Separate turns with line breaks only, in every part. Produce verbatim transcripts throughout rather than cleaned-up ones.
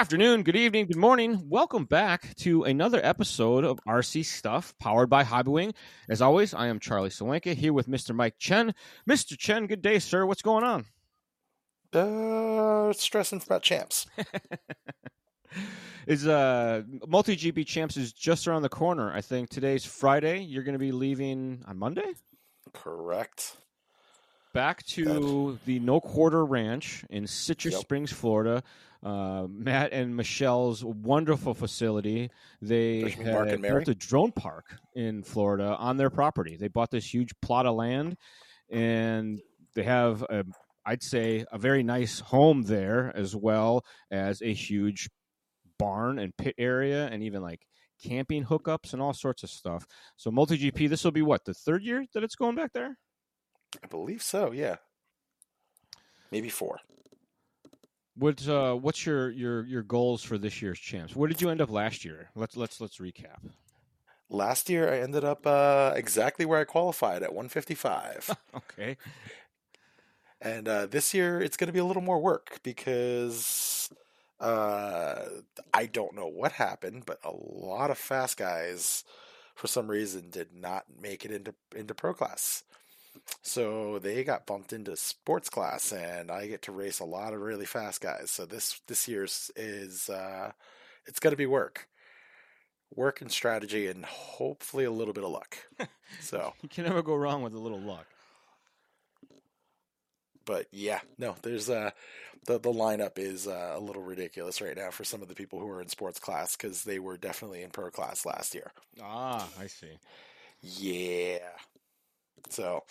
afternoon, good evening, good morning. Welcome back to another episode of R C Stuff, powered by Hobbywing. As always, I am Charlie Solanka here with Mister Mike Chen. Mister Chen, good day, sir. What's going on?
Uh, stressing about champs.
is uh multi-G P champs is just around the corner. I think today's Friday. You're going to be leaving on Monday?
Correct.
Back to the No Quarter Ranch in Citrus
Yep.
Springs, Florida. Uh, Matt and Michelle's wonderful facility. They
There's Mark
had
and Mary.
built a drone park in Florida on their property. They bought this huge plot of land, and they have, a, I'd say, a very nice home there, as well as a huge barn and pit area, and even like camping hookups and all sorts of stuff. So multi-G P, this will be what, the third year that it's going back there?
I believe so, yeah. Maybe four.
What uh, what's your, your your goals for this year's champs? Where did you end up last year? Let's let's let's recap.
Last year, I ended up uh, exactly where I qualified at one fifty-five.
Okay.
And uh, this year, it's going to be a little more work because uh, I don't know what happened, but a lot of fast guys, for some reason, did not make it into into pro class. So they got bumped into sports class, and I get to race a lot of really fast guys. So this this year's is uh, it's going to be work, work and strategy, and hopefully a little bit of luck. So
you can never go wrong with a little luck.
But yeah, no, there's uh, the the lineup is uh, a little ridiculous right now for some of the people who are in sports class because they were definitely in pro class last year.
Ah, I see.
Yeah. So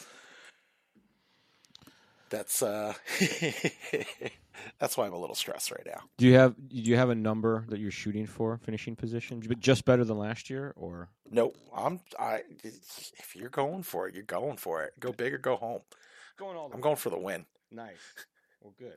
that's uh that's why I'm a little stressed right now.
Do you have do you have a number that you're shooting for finishing position? Just better than last year, or
Nope. I'm I if you're going for it, you're going for it. Go big or go home.
going all the
I'm
way.
going for the win.
Nice. Well, good.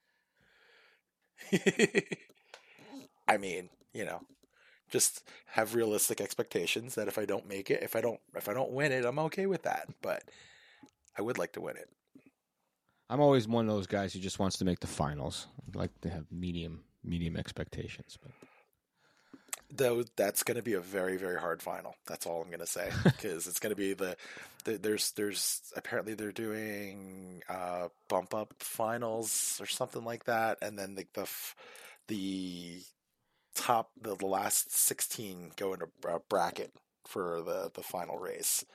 I mean, you know, just have realistic expectations that if I don't make it, if I don't if I don't win it, I'm okay with that. But I would like to win it.
I'm always one of those guys who just wants to make the finals. I like to have medium medium expectations. But
though that's going to be a very very hard final. That's all I'm going to say because it's going to be the, the there's there's apparently they're doing uh, bump up finals or something like that, and then the the the top the, the last sixteen go into a bracket for the the final race.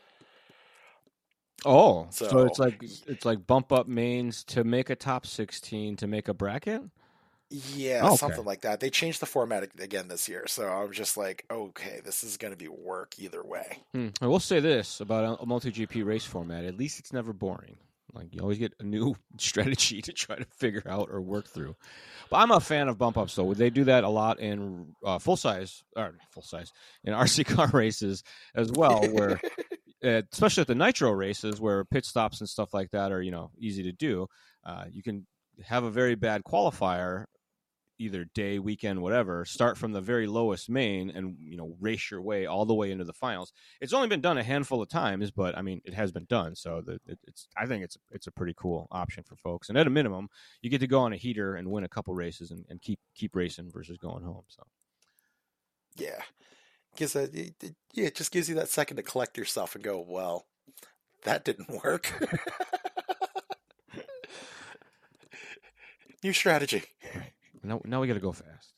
Oh,
so,
so it's like it's like bump up mains to make a top sixteen to make a bracket?
Yeah,
okay.
Something like that. They changed the format again this year, so I'm just like, okay, this is going to be work either way.
Hmm. I will say this about a multi-G P race format. At least it's never boring. Like, you always get a new strategy to try to figure out or work through. But I'm a fan of bump ups, though. They do that a lot in uh, full size, or full size, in R C car races as well, where, uh, especially at the nitro races, where pit stops and stuff like that are, you know, easy to do. Uh, you can have a very bad qualifier, either day, weekend, whatever, start from the very lowest main and, you know, race your way all the way into the finals. It's only been done a handful of times, but I mean, it has been done. So the, it, it's, I think it's, it's a pretty cool option for folks. And at a minimum, you get to go on a heater and win a couple races and, and keep, keep racing versus going home. So.
Yeah. Gives that, it, it, yeah, it just gives you that second to collect yourself and go, well, that didn't work. New strategy.
Now, now we got to go fast.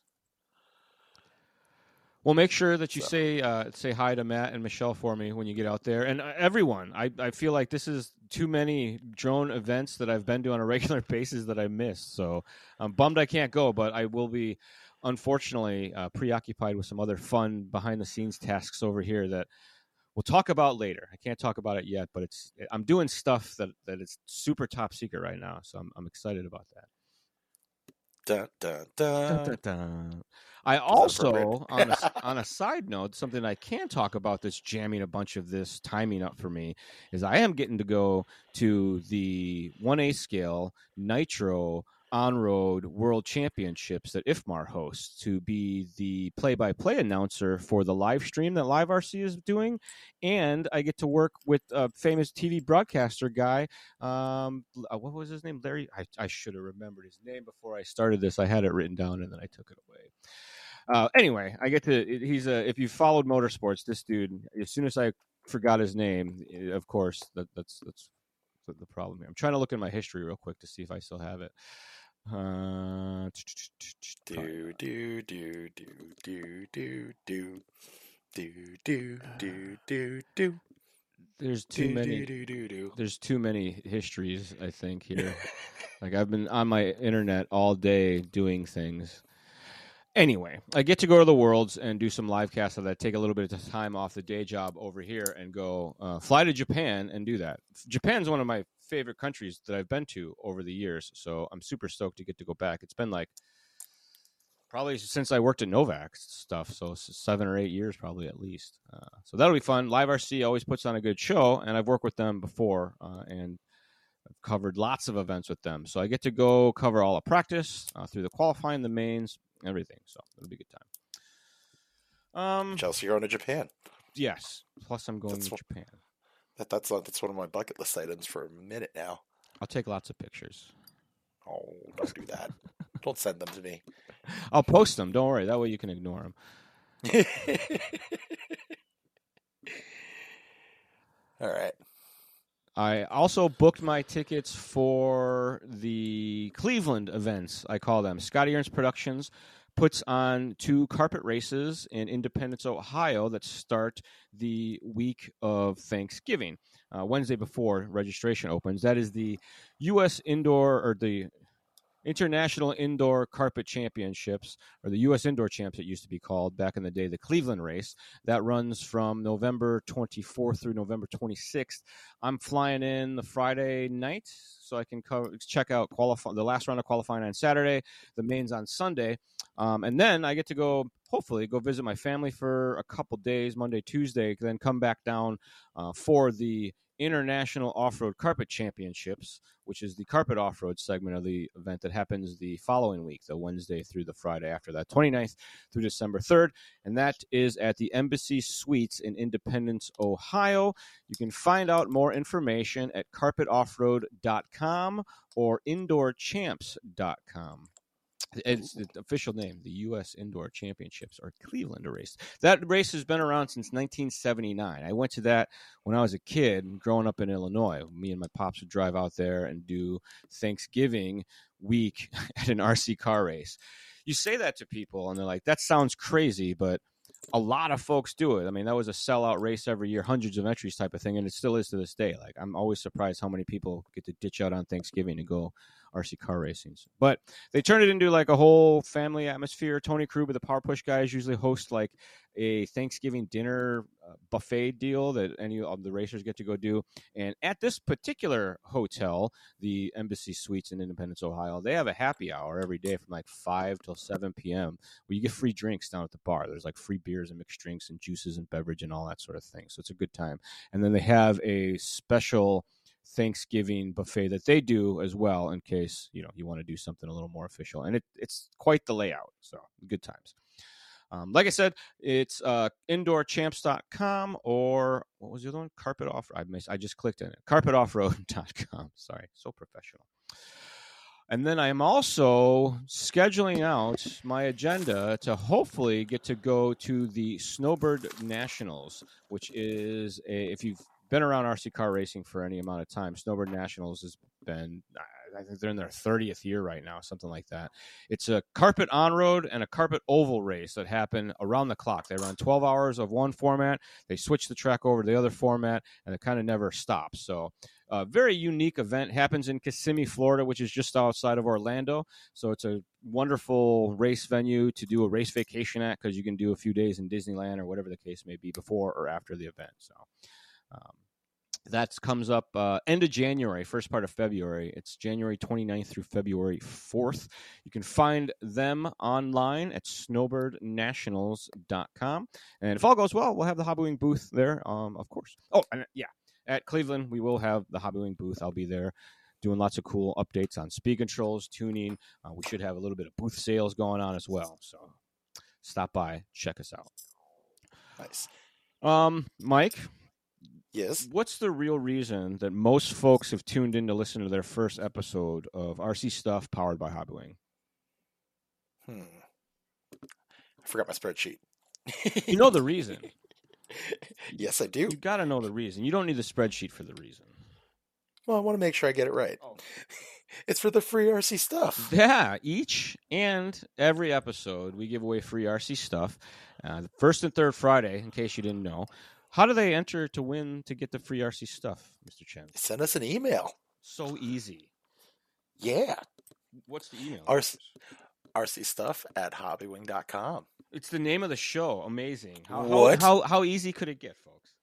Well, make sure that you
so.
say uh, say hi to Matt and Michelle for me when you get out there, and uh, everyone. I, I feel like this is too many drone events that I've been to on a regular basis that I missed. So I'm bummed I can't go, but I will be, unfortunately, uh, preoccupied with some other fun behind the scenes tasks over here that we'll talk about later. I can't talk about it yet, but it's I'm doing stuff that that is super top secret right now, so I'm I'm excited about that.
Dun, dun, dun.
Dun, dun, dun. I also, on a, on a side note, something I can talk about that's jamming a bunch of this timing up for me is I am getting to go to the one A scale Nitro on-road World Championships that I F M A R hosts to be the play-by-play announcer for the live stream that Live R C is doing, and I get to work with a famous T V broadcaster guy. Um, what was his name? Larry. I, I should have remembered his name before I started this. I had it written down and then I took it away. Uh, anyway, I get to. He's a. If you followed motorsports, this dude. As soon as I forgot his name, of course, that, that's that's the problem here. I'm trying to look in my history real quick to see if I still have it. Uh,
do do do do do do do do do do do do.
There's too
do,
many.
Do, do, do, do.
There's too many histories. I think here. Like I've been on my internet all day doing things. Anyway, I get to go to the Worlds and do some live casts of that. Take a little bit of time off the day job over here and go uh, fly to Japan and do that. Japan's one of my favorite countries that I've been to over the years, so I'm super stoked to get to go back. It's been like probably since I worked at Novak stuff, so seven or eight years probably at least. Uh, so that'll be fun. Live R C always puts on a good show, and I've worked with them before, uh, and I've covered lots of events with them. So I get to go cover all the practice uh, through the qualifying, the mains, everything. So it'll be a good time. Um,
Chelsea, you're going to Japan.
Yes. Plus, I'm going that's to what, Japan.
That, that's that's one of my bucket list items for a minute now.
I'll take lots of pictures.
Oh, don't do that. Don't send them to me.
I'll post them. Don't worry. That way you can ignore them.
All right.
I also booked my tickets for the Cleveland events, I call them. Scotty Ernst Productions puts on two carpet races in Independence, Ohio that start the week of Thanksgiving, uh, Wednesday before registration opens. That is the U S Indoor, or the International Indoor Carpet Championships, or the U S Indoor Champs it used to be called back in the day, the Cleveland race. That runs from November twenty-fourth through November twenty-sixth. I'm flying in the Friday night so I can cover, check out qualify, the last round of qualifying on Saturday, the mains on Sunday. Um, and then I get to go, hopefully, go visit my family for a couple days, Monday, Tuesday, then come back down uh, for the International Off-Road Carpet Championships, which is the carpet off-road segment of the event that happens the following week, the Wednesday through the Friday after that, twenty-ninth through December third, and that is at the Embassy Suites in Independence, Ohio. You can find out more information at carpet off road dot com or indoor champs dot com. It's the official name, the U S Indoor Championships, or Cleveland race. That race has been around since nineteen seventy-nine. I went to that when I was a kid growing up in Illinois. Me and my pops would drive out there and do Thanksgiving week at an R C car race. You say that to people, and they're like, that sounds crazy, but a lot of folks do it. I mean, that was a sellout race every year, hundreds of entries type of thing, and it still is to this day. Like, I'm always surprised how many people get to ditch out on Thanksgiving and go R C car racing. But they turn it into like a whole family atmosphere. Tony Kruber, the Power Push guys, usually host like a Thanksgiving dinner uh, buffet deal that any of the racers get to go do. And at this particular hotel, the Embassy Suites in Independence, Ohio, they have a happy hour every day from like five till seven p.m. where you get free drinks down at the bar. There's like free beers and mixed drinks and juices and beverage and all that sort of thing. So it's a good time. And then they have a special Thanksgiving buffet that they do as well, in case you know you want to do something a little more official, and it, it's quite the layout. So good times. Um, like I said, it's uh, indoor champs dot com, or what was the other one? Carpet Off. I missed. I just clicked on it. carpet off road dot com. Sorry, so professional. And then I am also scheduling out my agenda to hopefully get to go to the Snowbird Nationals, which is a, if you've been around R C car racing for any amount of time, Snowbird Nationals has been, I think they're in their thirtieth year right now, something like that. It's a carpet on-road and a carpet oval race that happen around the clock. They run twelve hours of one format, they switch the track over to the other format, and it kind of never stops. So a very unique event. Happens in Kissimmee, Florida, which is just outside of Orlando. So it's a wonderful race venue to do a race vacation at, because you can do a few days in Disneyland or whatever the case may be before or after the event. So um, that comes up uh, end of January, first part of February. It's January twenty-ninth through February fourth. You can find them online at snowbird nationals dot com. And if all goes well, we'll have the Hobbywing booth there, um, of course. Oh, and yeah, at Cleveland, we will have the Hobbywing booth. I'll be there doing lots of cool updates on speed controls, tuning. Uh, we should have a little bit of booth sales going on as well. So stop by, check us out.
Nice.
Um, Mike,
Yes.
what's the real reason that most folks have tuned in to listen to their first episode of R C Stuff powered by Hobbywing?
Hmm. I forgot my spreadsheet.
You know the reason.
Yes, I do.
You got to know the reason. You don't need the spreadsheet for the reason.
Well, I want to make sure I get it right.
Oh.
It's for the free R C stuff.
Yeah, each and every episode we give away free R C stuff. Uh, the first and third Friday, in case you didn't know. How do they enter to win to get the free R C stuff, Mister Chen?
Send us an email.
So easy.
Yeah.
What's the email?
R C, rcstuff at hobbywing dot com.
It's the name of the show. Amazing. How,
What?
How, how, how easy could it get, folks?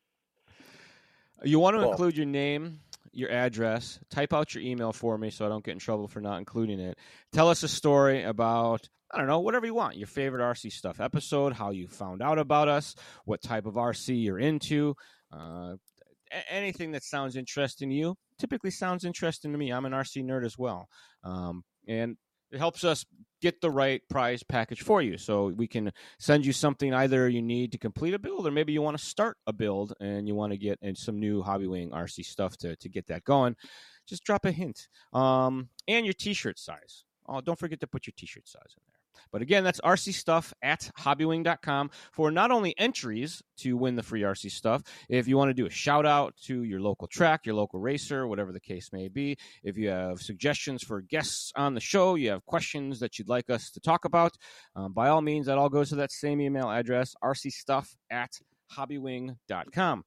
You want to
Well,
include your name, your address, type out your email for me so I don't get in trouble for not including it. Tell us a story about, I don't know, whatever you want, your favorite R C stuff episode, how you found out about us, what type of R C you're into, uh, a- anything that sounds interesting to you. Typically sounds interesting to me. I'm an R C nerd as well. Um, and it helps us get the right prize package for you. So we can send you something either you need to complete a build or maybe you want to start a build and you want to get in some new Hobbywing R C stuff to, to get that going. Just drop a hint. Um, and your t-shirt size. Oh, don't forget to put your t-shirt size in there. But again, that's R C stuff at hobbywing dot com for not only entries to win the free R C stuff, if you want to do a shout out to your local track, your local racer, whatever the case may be, if you have suggestions for guests on the show, you have questions that you'd like us to talk about, um, by all means, that all goes to that same email address, R C stuff at hobbywing dot com,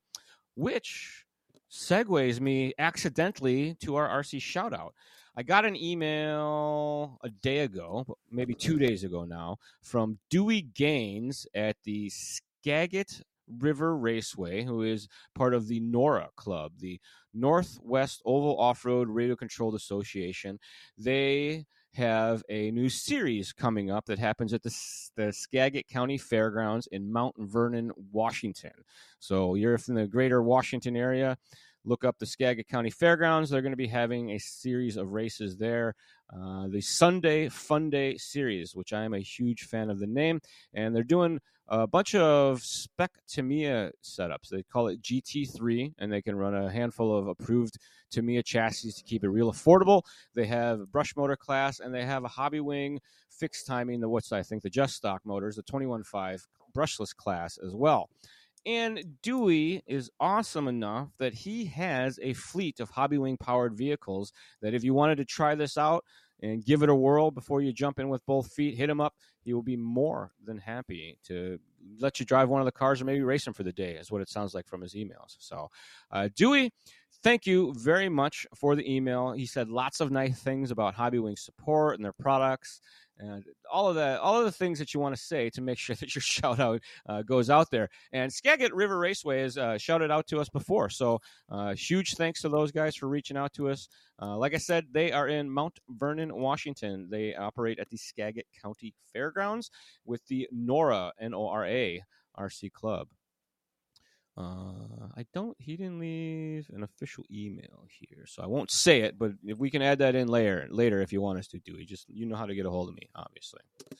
which segues me accidentally to our R C shout out. I got an email a day ago, maybe two days ago now, from Dewey Gaines at the Skagit River Raceway, who is part of the NORA Club, the Northwest Oval Off-Road Radio-Controlled Association. They have a new series coming up that happens at the, the Skagit County Fairgrounds in Mount Vernon, Washington. So you're in the greater Washington area, look up the Skagit County Fairgrounds. They're going to be having a series of races there. Uh, the Sunday Fun Day Series, which I am a huge fan of the name. And they're doing a bunch of spec Tamiya setups. They call it G T three, and they can run a handful of approved Tamiya chassis to keep it real affordable. They have a brush motor class, and they have a Hobbywing fixed timing, the what's I think the Just Stock motors, the twenty-one point five brushless class as well. And Dewey is awesome enough that he has a fleet of Hobbywing powered vehicles that if you wanted to try this out and give it a whirl before you jump in with both feet, hit him up. He will be more than happy to let you drive one of the cars or maybe race him for the day, is what it sounds like from his emails. So, uh, Dewey, thank you very much for the email. He said lots of nice things about Hobbywing support and their products. And all of that, all of the things that you want to say to make sure that your shout out uh, goes out there. And Skagit River Raceway has uh, shouted out to us before. So uh, huge thanks to those guys for reaching out to us. Uh, like I said, they are in Mount Vernon, Washington. They operate at the Skagit County Fairgrounds with the NORA, N O R A, R C Club. Uh, I don't, he didn't leave an official email here, so I won't say it, but if we can add that in later, later if you want us to, do it. Just, you know how to get a hold of me, obviously.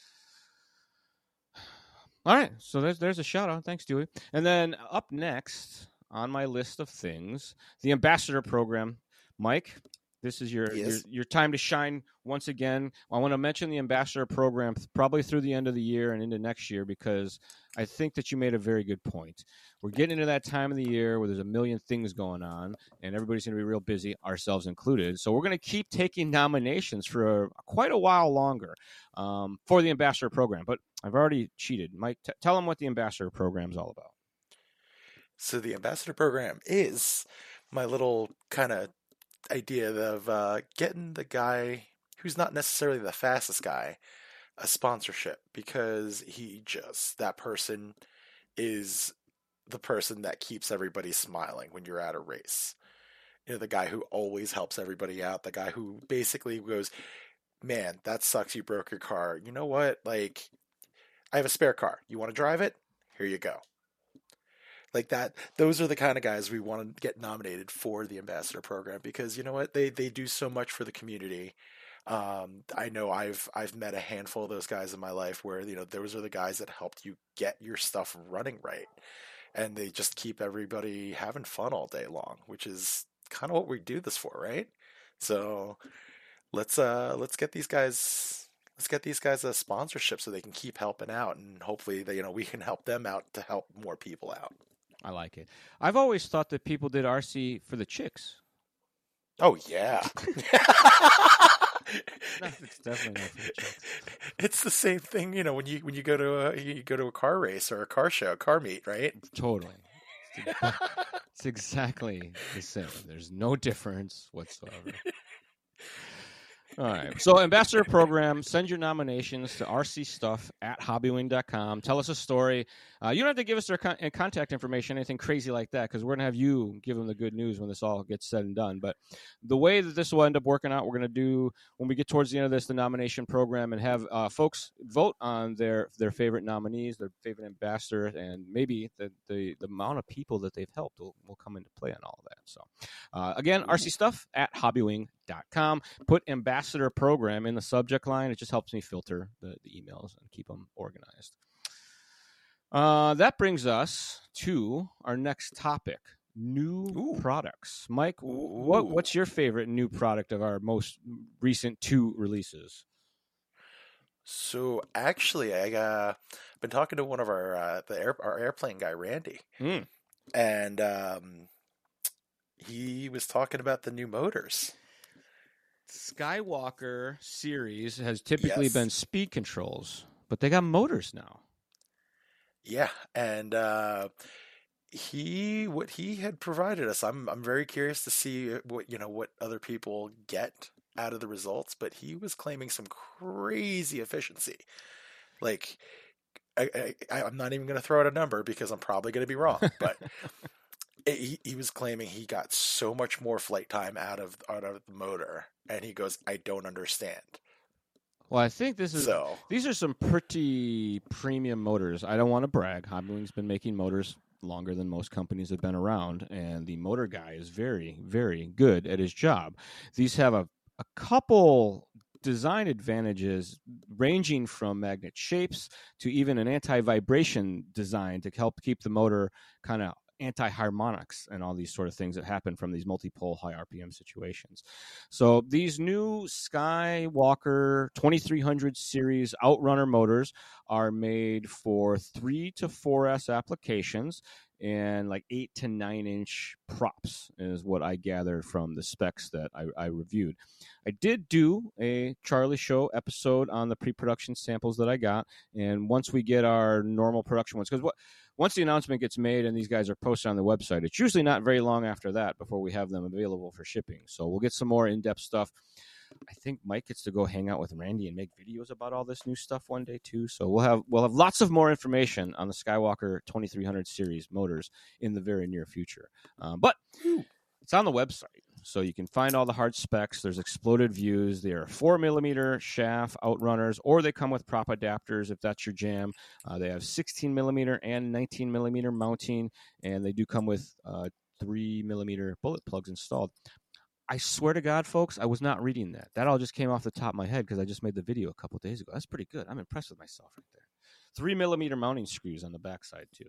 All right, so there's there's a shout out. Thanks, Dewey. And then up next on my list of things, the ambassador program. Mike, this is your,
Yes.
your your time to shine once again. I want to mention the ambassador program probably through the end of the year and into next year because I think that you made a very good point. We're getting into that time of the year where there's a million things going on and everybody's going to be real busy, ourselves included. So we're going to keep taking nominations for a, quite a while longer um, for the ambassador program. But I've already cheated. Mike, t- tell them what the ambassador program is all about.
So the ambassador program is my little kind of idea of uh, getting the guy who's not necessarily the fastest guy a sponsorship, because he just, that person is the person that keeps everybody smiling when you're at a race. You know, the guy who always helps everybody out, the guy who basically goes, man, that sucks, you broke your car. You know what? Like, I have a spare car. You want to drive it? Here you go. Like that, those are the kind of guys we want to get nominated for the ambassador program because you know what? They they do so much for the community. Um, I know I've I've met a handful of those guys in my life where you know those are the guys that helped you get your stuff running right, and they just keep everybody having fun all day long, which is kind of what we do this for, right? So let's uh let's get these guys let's get these guys a sponsorship so they can keep helping out, and hopefully they, you know we can help them out to help more people out.
I like it. I've always thought that people did R C for the chicks.
Oh yeah.
No, it's definitely not for the chicks.
It's the same thing, you know, when you when you go to a you go to a car race or a car show, a car meet, right?
Totally. It's, ex- it's exactly the same. There's no difference whatsoever. All right. So, Ambassador Program, send your nominations to r c stuff at hobbywing dot com. Tell us a story. Uh, you don't have to give us their con- contact information, anything crazy like that, because we're going to have you give them the good news when this all gets said and done. But the way that this will end up working out, we're going to do, when we get towards the end of this, the nomination program, and have uh, folks vote on their their favorite nominees, their favorite ambassador, and maybe the, the, the amount of people that they've helped will, will come into play on all of that. So, uh, again, r c stuff at hobbywing dot com. Put ambassador program in the subject line. It just helps me filter the, the emails and keep them organized. Uh, that brings us to our next topic, new Ooh. products. Mike, Ooh. what what's your favorite new product of our most recent two releases?
So actually, I uh, been talking to one of our uh, the air, our airplane guy, Randy, mm. and um, he was talking about the new motors.
Skywalker series has typically
yes.
been speed controls, but they got motors now.
Yeah, and uh, he what he had provided us. I'm I'm very curious to see what you know what other people get out of the results, but he was claiming some crazy efficiency. Like, I, I I'm not even going to throw out a number because I'm probably going to be wrong, but. He, he was claiming he got so much more flight time out of out of the motor, and he goes, "I don't understand."
Well, I think this is
so,
these are some pretty premium motors. I don't want to brag. Hobbywing's been making motors longer than most companies have been around, and the motor guy is very, very good at his job. These have a, a couple design advantages ranging from magnet shapes to even an anti-vibration design to help keep the motor kind of anti-harmonics and all these sort of things that happen from these multi-pole high R P M situations. So these new Skywalker twenty-three hundred series Outrunner motors are made for three to four S applications and like eight to nine inch props is what I gathered from the specs that I, I reviewed. I did do a Charlie Show episode on the pre-production samples that I got, and once we get our normal production ones, because what once the announcement gets made and these guys are posted on the website, it's usually not very long after that before we have them available for shipping. So we'll get some more in-depth stuff. I think Mike gets to go hang out with Randy and make videos about all this new stuff one day too. So we'll have we'll have lots of more information on the Skywalker twenty-three hundred series motors in the very near future. Um, but it's on the website, so you can find all the hard specs. There's exploded views. They are four millimeter shaft Outrunners, or they come with prop adapters if that's your jam. Uh, they have sixteen millimeter and nineteen millimeter mounting, and they do come with uh, three millimeter bullet plugs installed. I swear to God, folks, I was not reading that. That all just came off the top of my head because I just made the video a couple days ago. That's pretty good. I'm impressed with myself right there. Three millimeter mounting screws on the backside too.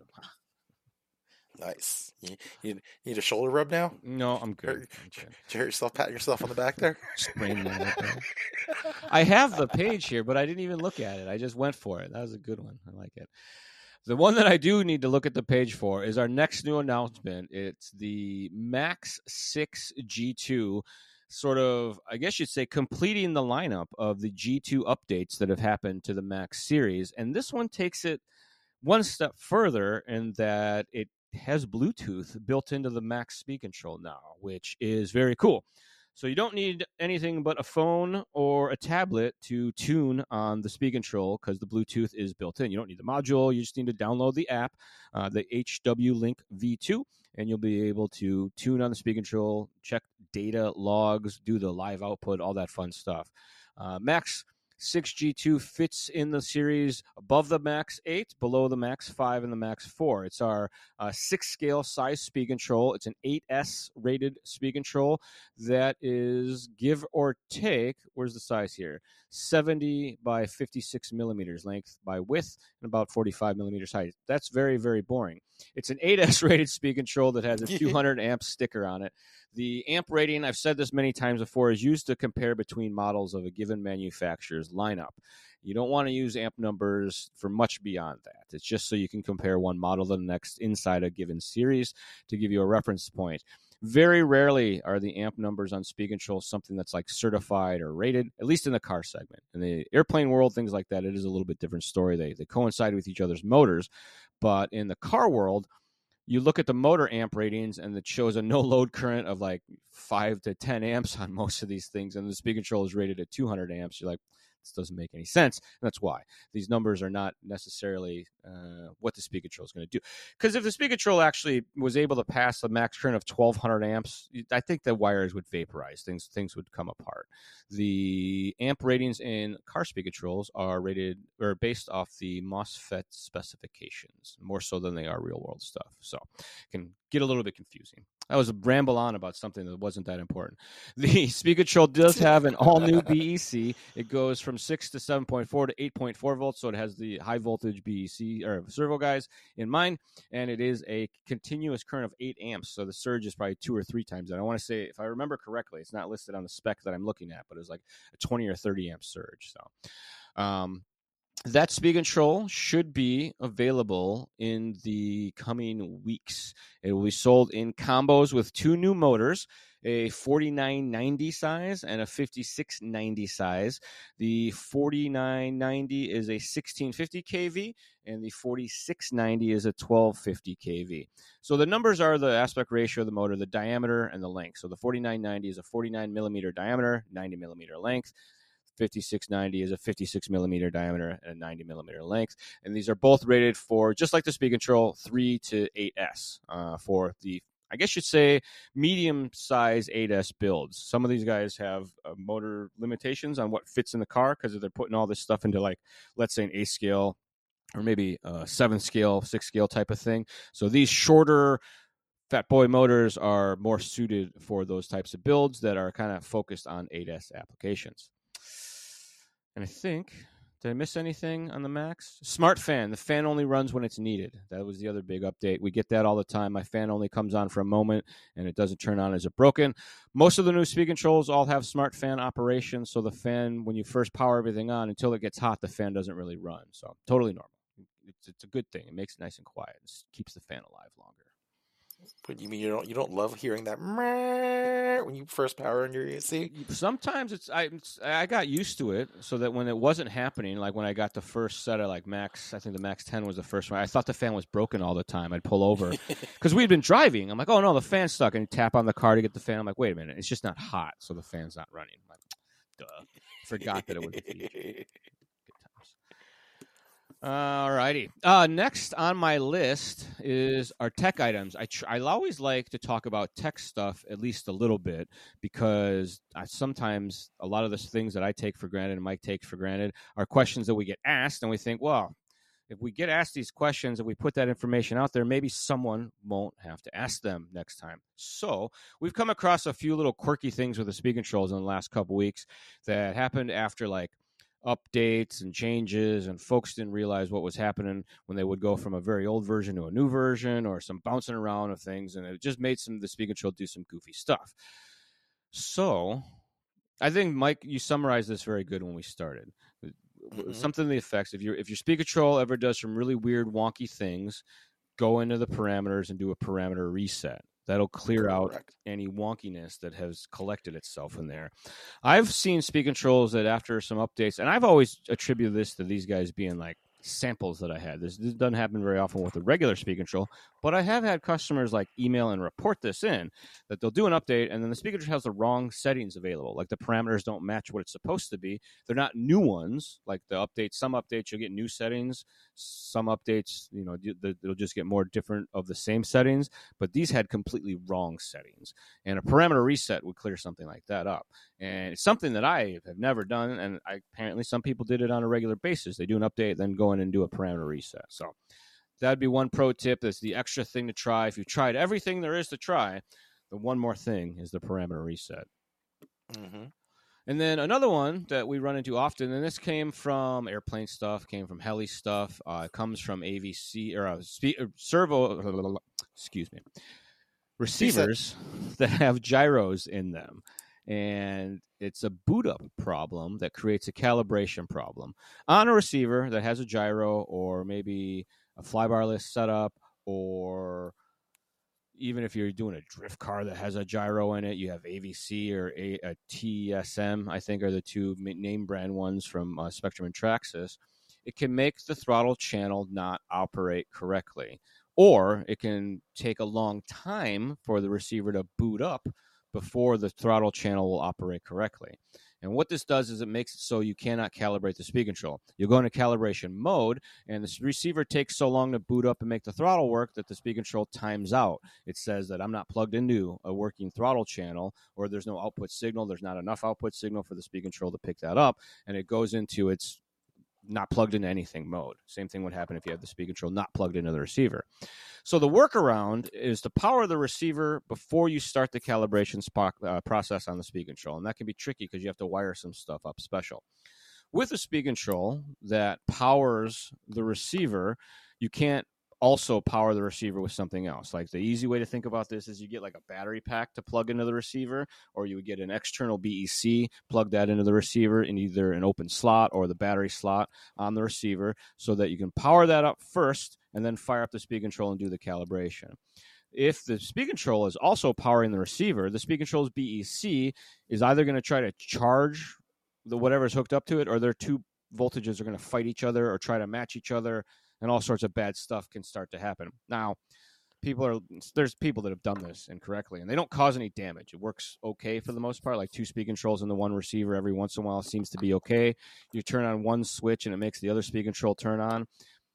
Nice. You, you need a shoulder rub now?
No, I'm good.
Hurt,
I'm good.
Did you hurt yourself, pat yourself on the back there?
Sprain that. I have the page here, but I didn't even look at it. I just went for it. That was a good one. I like it. The one that I do need to look at the page for is our next new announcement. It's the Max six G two, sort of, I guess you'd say, completing the lineup of the G two updates that have happened to the Max series. And this one takes it one step further in that it has Bluetooth built into the Max speed control now, which is very cool. So you don't need anything but a phone or a tablet to tune on the speed control because the Bluetooth is built in. You don't need the module. You just need to download the app, uh, the H W Link V two, and you'll be able to tune on the speed control, check data logs, do the live output, all that fun stuff. Uh, Max six G two fits in the series above the Max eight, below the Max five, and the Max four. It's our uh, six-scale size speed control. It's an eight S rated speed control that is, give or take, where's the size here? seventy by fifty-six millimeters length by width and about forty-five millimeters height. That's very, very boring. It's an eight S rated speed control that has a two hundred amp sticker on it. The amp rating, I've said this many times before, is used to compare between models of a given manufacturer's lineup. You don't want to use amp numbers for much beyond that. It's just so you can compare one model to the next inside a given series to give you a reference point. Very rarely are the amp numbers on speed control something that's like certified or rated, at least in the car segment. In the airplane world, things like that, it is a little bit different story. They, they coincide with each other's motors. But in the car world, you look at the motor amp ratings and it shows a no load current of like five to ten amps on most of these things. And the speed control is rated at two hundred amps. You're like, this doesn't make any sense. And that's why these numbers are not necessarily uh, what the speed control is going to do. Because if the speed control actually was able to pass a max current of twelve hundred amps, I think the wires would vaporize. Things things would come apart. The amp ratings in car speed controls are rated or based off the MOSFET specifications, more so than they are real world stuff. So it can get a little bit confusing. I was a ramble on about something that wasn't that important. The speed control does have an all-new B E C. It goes from six to seven point four to eight point four volts, so it has the high-voltage B E C or servo guys in mind, and it is a continuous current of eight amps, so the surge is probably two or three times that. I want to say, if I remember correctly, it's not listed on the spec that I'm looking at, but it's like a twenty or thirty amp surge. So, um, that speed control should be available in the coming weeks. It will be sold in combos with two new motors, a forty-nine ninety size and a fifty-six ninety size. The forty-nine ninety is a sixteen fifty K V, and the forty-six ninety is a twelve fifty K V. So the numbers are the aspect ratio of the motor, the diameter, and the length. So the forty-nine ninety is a forty-nine millimeter diameter, ninety millimeter length. fifty-six ninety is a fifty-six millimeter diameter and a ninety millimeter length. And these are both rated for, just like the speed control, three to eight S uh, for the, I guess you'd say, medium size eight S builds. Some of these guys have uh, motor limitations on what fits in the car because they're putting all this stuff into, like, let's say an eighth scale or maybe a seventh scale, sixth scale type of thing. So these shorter Fat Boy motors are more suited for those types of builds that are kind of focused on eight S applications. And I think, did I miss anything on the Max? Smart fan. The fan only runs when it's needed. That was the other big update. We get that all the time. My fan only comes on for a moment, and it doesn't turn on as it broken. Most of the new speed controls all have smart fan operation, so the fan, when you first power everything on, until it gets hot, the fan doesn't really run. So totally normal. It's, it's a good thing. It makes it nice and quiet. It keeps the fan alive longer.
What you mean you don't you don't love hearing that when you first power on your A C?
Sometimes it's I it's, I got used to it, so that when it wasn't happening, like when I got the first set of like Max, I think the Max ten was the first one. I thought the fan was broken all the time. I'd pull over because we'd been driving. I'm like, oh no, the fan's stuck, and you tap on the car to get the fan. I'm like, wait a minute, it's just not hot, so the fan's not running. I'm like, duh, forgot that it was a feature. All righty. Uh, next on my list is our tech items. I tr- I always like to talk about tech stuff at least a little bit because I, sometimes a lot of the things that I take for granted and Mike takes for granted are questions that we get asked, and we think, well, if we get asked these questions and we put that information out there, maybe someone won't have to ask them next time. So we've come across a few little quirky things with the speed controls in the last couple weeks that happened after like updates and changes, and folks didn't realize what was happening when they would go from a very old version to a new version, or some bouncing around of things, and it just made some the speed control do some goofy stuff. So I think, Mike, you summarized this very good when we started. Mm-hmm. Something to the effects, if your if your speed control ever does some really weird wonky things, go into the parameters and do a parameter reset. That'll clear Correct. out any wonkiness that has collected itself in there. I've seen speed controls that after some updates, and I've always attributed this to these guys being like samples that I had. This, this doesn't happen very often with the regular speed control, but I have had customers like email and report this in, that they'll do an update and then the speed control has the wrong settings available. Like the parameters don't match what it's supposed to be. They're not new ones. Like the updates, some updates you'll get new settings. Some updates, you know, they'll just get more different of the same settings, but these had completely wrong settings. And a parameter reset would clear something like that up. And it's something that I have never done, and I, apparently some people did it on a regular basis. They do an update, then go in and do a parameter reset. So that'd be one pro tip. That's the extra thing to try. If you've tried everything there is to try, the one more thing is the parameter reset.
Mm-hmm.
And then another one that we run into often, and this came from airplane stuff, came from heli stuff, uh, it comes from A V C or uh, spe- servo, excuse me, receivers that have gyros in them. And it's a boot up problem that creates a calibration problem on a receiver that has a gyro, or maybe a flybarless setup, or even if you're doing a drift car that has a gyro in it, you have A V C or a, a T S M, I think are the two name brand ones from uh, Spectrum and Traxxas. It can make the throttle channel not operate correctly, or it can take a long time for the receiver to boot up before the throttle channel will operate correctly. And what this does is it makes it so you cannot calibrate the speed control. You'll go into calibration mode, and the receiver takes so long to boot up and make the throttle work that the speed control times out. It says that I'm not plugged into a working throttle channel, or there's no output signal. There's not enough output signal for the speed control to pick that up, and it goes into its not plugged into anything mode. Same thing would happen if you have the speed control not plugged into the receiver. So the workaround is to power the receiver before you start the calibration spark, uh, process on the speed control. And that can be tricky because you have to wire some stuff up special. With a speed control that powers the receiver, you can't also power the receiver with something else. Like the easy way to think about this is you get like a battery pack to plug into the receiver, or you would get an external B E C, plug that into the receiver in either an open slot or the battery slot on the receiver, so that you can power that up first and then fire up the speed control and do the calibration. If the speed control is also powering the receiver, the speed control's B E C is either going to try to charge the whatever's hooked up to it, or their two voltages are going to fight each other or try to match each other, and all sorts of bad stuff can start to happen. Now, people are there's people that have done this incorrectly, and they don't cause any damage. It works okay for the most part. Like two speed controls in the one receiver every once in a while seems to be okay. You turn on one switch and it makes the other speed control turn on.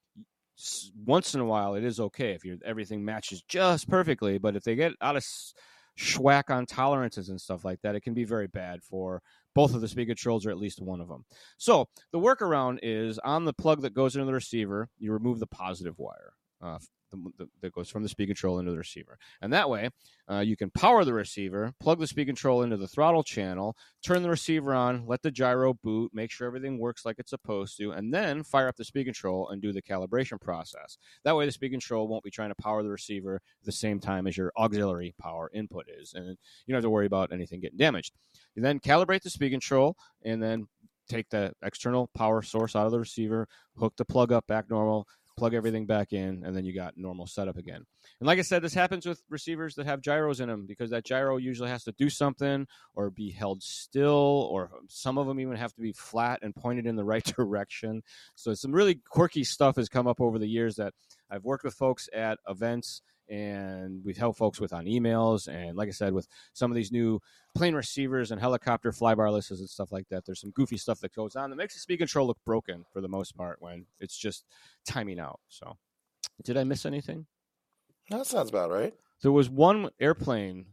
Once in a while, it is okay if you're, everything matches just perfectly. But if they get out of schwack on tolerances and stuff like that, it can be very bad for both of the speed controls, or at least one of them. So the workaround is on the plug that goes into the receiver, you remove the positive wire uh, the, the, that goes from the speed control into the receiver. And that way, uh, you can power the receiver, plug the speed control into the throttle channel, turn the receiver on, let the gyro boot, make sure everything works like it's supposed to, and then fire up the speed control and do the calibration process. That way, the speed control won't be trying to power the receiver at the same time as your auxiliary power input is, and you don't have to worry about anything getting damaged. You then calibrate the speed control, and then take the external power source out of the receiver, hook the plug up back normal, plug everything back in, and then you got normal setup again. And like I said, this happens with receivers that have gyros in them, because that gyro usually has to do something or be held still, or some of them even have to be flat and pointed in the right direction. So some really quirky stuff has come up over the years that I've worked with folks at events, and we've helped folks with on emails. And like I said, with some of these new plane receivers and helicopter flybarlesses and stuff like that, there's some goofy stuff that goes on that makes the speed control look broken for the most part when it's just timing out. So did I miss anything?
That sounds about right.
There was one airplane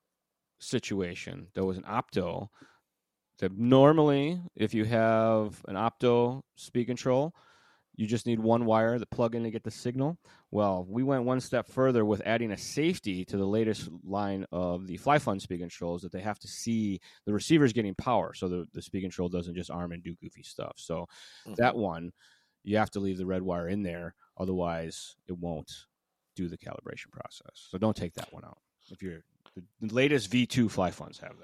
situation. There was an opto that normally, if you have an opto speed control, you just need one wire to plug in to get the signal. Well, we went one step further with adding a safety to the latest line of the FlyFun speed controls, that they have to see the receiver's getting power, so the, the speed control doesn't just arm and do goofy stuff. So mm-hmm. that one, you have to leave the red wire in there, otherwise it won't do the calibration process. So don't take that one out. If you're the, the latest V two FlyFuns have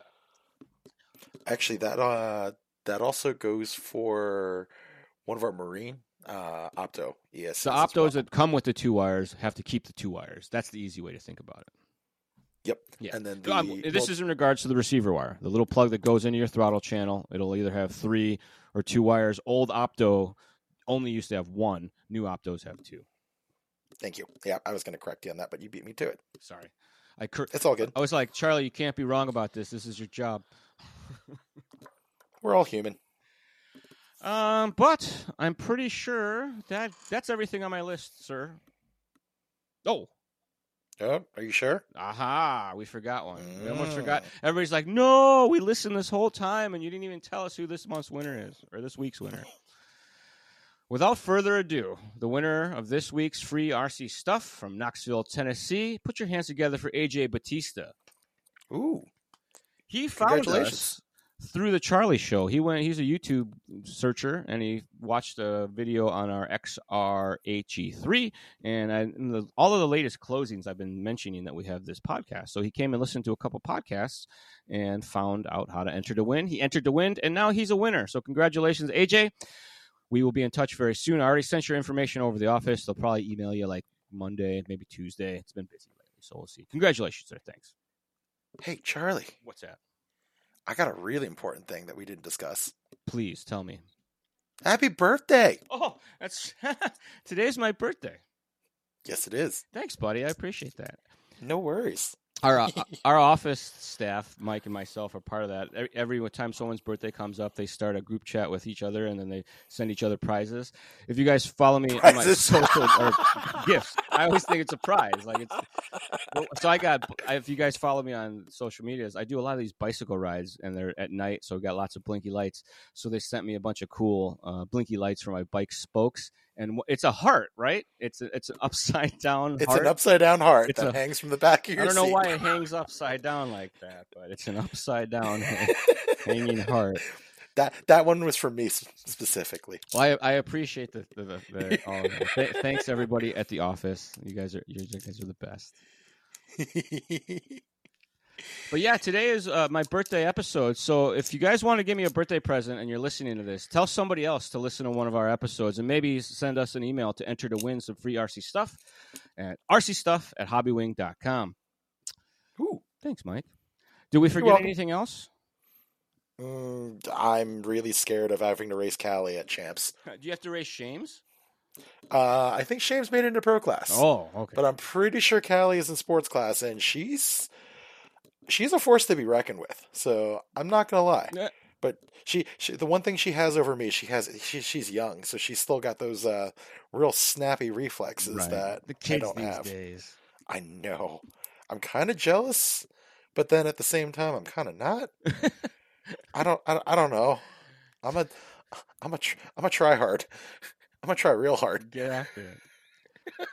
that.
Actually, that uh, that also goes for one of our Marine. Uh, opto, yes.
The optos well. that come with the two wires have to keep the two wires. That's the easy way to think about it.
Yep.
Yeah.
And then the,
um, this well, is in regards to the receiver wire, the little plug that goes into your throttle channel. It'll either have three or two wires. Old opto only used to have one. New Optos have two.
Thank you. Yeah, I was going to correct you on that, but you beat me to it.
Sorry. I cur-
It's all good.
I was like, Charlie, you can't be wrong about this. This is your job.
We're all human.
Um, but I'm pretty sure that that's everything on my list, sir. Oh.
Oh, are you sure?
Aha, we forgot one. We almost
Mm.
forgot. Everybody's like, no, we listened this whole time, and you didn't even tell us who this month's winner is, or this week's winner. Without further ado, the winner of this week's free R C stuff from Knoxville, Tennessee. Put your hands together for A J Batista.
Ooh.
He found
Congratulations.
us through the Charlie Show. He went. He's a YouTube searcher, and he watched a video on our X R H E three, and, I, and the, all of the latest closings I've been mentioning that we have this podcast. So he came and listened to a couple podcasts and found out how to enter to win. He entered to win, and now he's a winner. So congratulations, A J. We will be in touch very soon. I already sent your information over the office. They'll probably email you like Monday, maybe Tuesday. It's been busy lately, so we'll see. Congratulations, sir. Thanks.
Hey, Charlie.
What's that?
I got a really important thing that we didn't discuss.
Please tell me.
Happy birthday.
Oh, that's today's my birthday.
Yes, it is.
Thanks, buddy. I appreciate that.
No worries.
Our uh, our office staff, Mike and myself, are part of that. Every, every time someone's birthday comes up, they start a group chat with each other, and then they send each other prizes. If you guys follow me on my
Prizes.
social or gifts, I always think it's a prize. Like it's so I got. If you guys follow me on social medias, I do a lot of these bicycle rides, and they're at night, so we got lots of blinky lights. So they sent me a bunch of cool uh, blinky lights for my bike spokes. And it's a heart, right? It's a, it's an upside down
It's
heart.
an upside down heart
It's
that
a-
hangs from the back of your
I don't know
seat.
why it hangs upside down like that, but it's an upside down hanging heart.
that that one was for me s- specifically.
Well, I, I appreciate the, the, the, the all of that. Th- thanks everybody at the office. You guys are you guys are the best. But yeah, today is uh, my birthday episode. So if you guys want to give me a birthday present and you're listening to this, tell somebody else to listen to one of our episodes and maybe send us an email to enter to win some free R C stuff at r c stuff at hobbywing dot com.
Ooh.
Thanks, Mike. Did we forget
welcome.
anything else?
Mm, I'm really scared of having to race Callie at Champs.
Do you have to race Shames?
Uh, I think Shames made it into pro class.
Oh, okay.
But I'm pretty sure Callie is in sports class, and she's she's a force to be reckoned with. So I'm not gonna lie.
Yeah.
But she, she, the one thing she has over me, she has she, she's young, so she's still got those uh, real snappy reflexes
Right.
that
the
I
kids
don't
these
have.
days.
I know. I'm kind of jealous, but then at the same time, I'm kind of not. I don't. I, I don't know. I'm a. I'm a. tr- I'm a try hard. I'm gonna try real hard.
Get after it.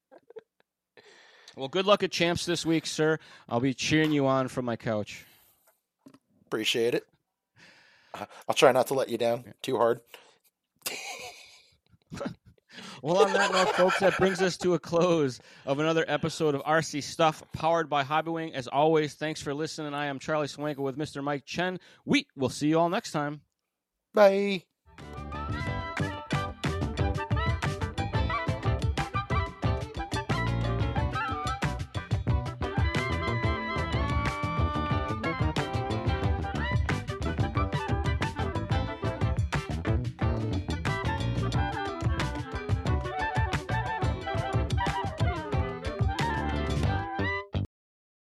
Well, good luck at Champs this week, sir. I'll be cheering you on from my couch.
Appreciate it. Uh, I'll try not to let you down too hard.
Well, on that note, folks, that brings us to a close of another episode of R C Stuff, powered by Hobbywing. As always, thanks for listening. I am Charlie Swanka with Mister Mike Chen. We will see you all next time.
Bye.